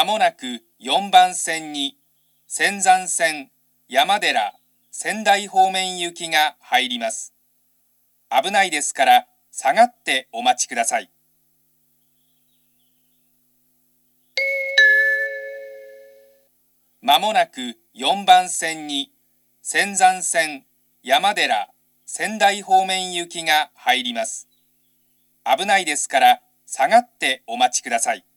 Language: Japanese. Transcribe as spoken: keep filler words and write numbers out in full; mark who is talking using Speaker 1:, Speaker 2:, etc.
Speaker 1: もなくよんばん線に仙山線山寺仙台方面行きが入ります。危ないですから下がってお待ちください。まもなくよんばん線に仙山線山寺仙台方面行きが入ります。危ないですから下がってお待ちください。